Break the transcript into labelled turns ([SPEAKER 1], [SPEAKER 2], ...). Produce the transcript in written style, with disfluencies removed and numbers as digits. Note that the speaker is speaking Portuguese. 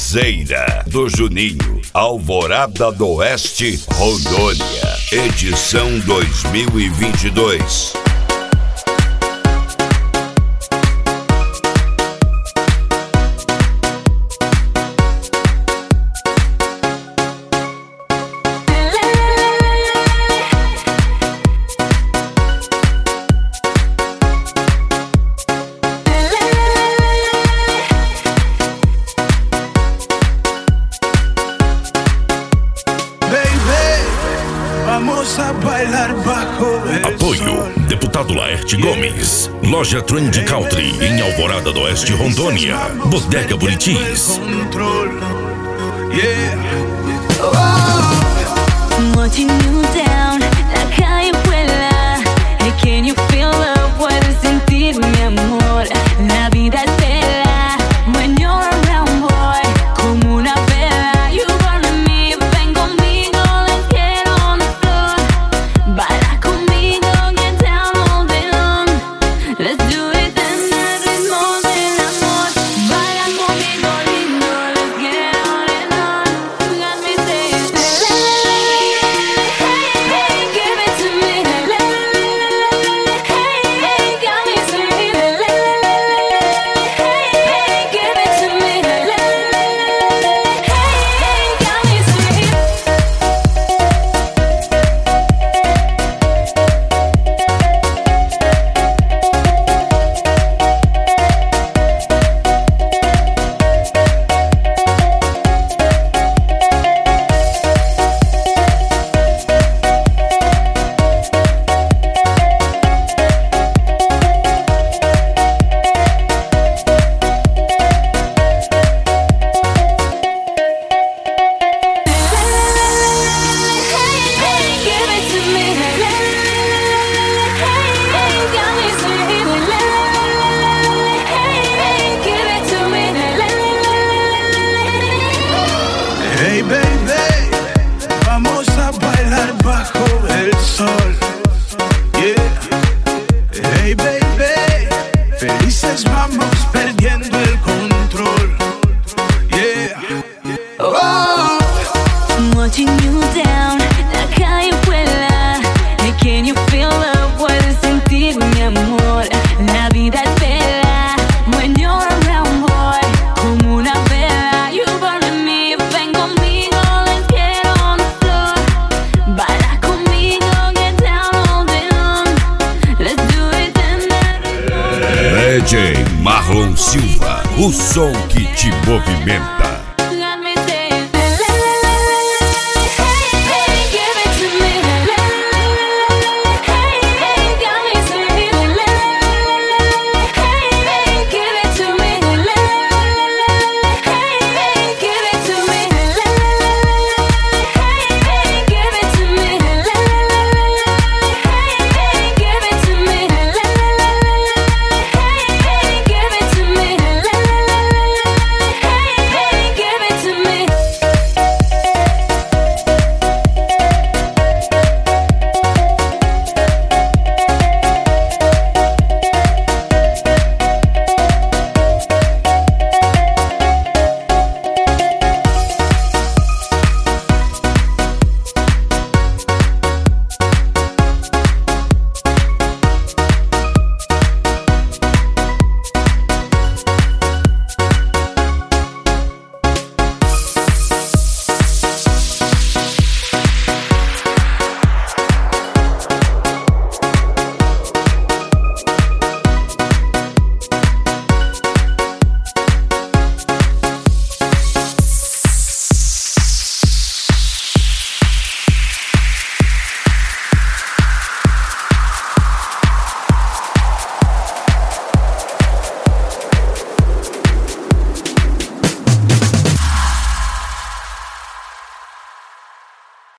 [SPEAKER 1] Sonzeira do Juninho, Alvorada do Oeste, Rondônia, edição 2022.
[SPEAKER 2] Apoio Deputado Laerte Gomes, Loja Trend Country em Alvorada do Oeste, Rondônia, Bodega Buritis.
[SPEAKER 3] Hey baby, vamos a bailar bajo el sol. Yeah. Hey baby, felices vamos perdiendo el control. Yeah. Oh.
[SPEAKER 4] Watching you down, la calle vuela. Can you feel love? Puedes sentir mi amor. La vida es bella when you're around, boy. Como una vela, you burn me. Ven conmigo, let's get on the floor. Baila conmigo, get down all day long. Let's do it tonight.
[SPEAKER 1] DJ Marlon Silva, o som que te movimenta.